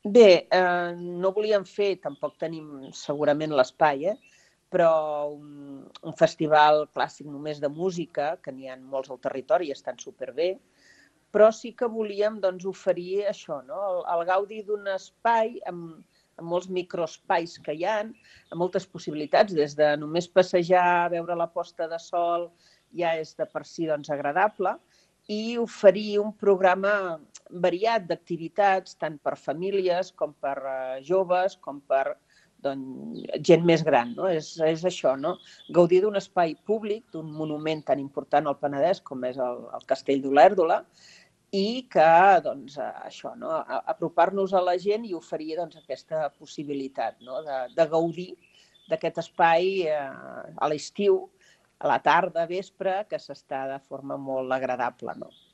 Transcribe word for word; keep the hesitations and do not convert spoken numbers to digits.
Bé, eh, no volíem fer, tampoc tenim segurament l'espai, eh? però un, un festival clàssic només de música, que n'hi ha molts al territori i estan superbé, però sí que volíem doncs, oferir això, no? el, el gaudi d'un espai amb, amb molts microespais que hi ha, amb moltes possibilitats, des de només passejar, veure la posta de sol, ja és de per si doncs, agradable, i oferir un programa variat d'activitats, tant per famílies com per uh, joves, com per doncs, gent més gran. No? És, és això, no? Gaudir d'un espai públic, d'un monument tan important al Penedès com és el, el Castell d'Olèrdola, i que, doncs, això, no? apropar-nos a la gent i oferir doncs, aquesta possibilitat, no? de, de gaudir d'aquest espai eh, a l'estiu, a la tarda, a vespre, que s'està de forma molt agradable. No?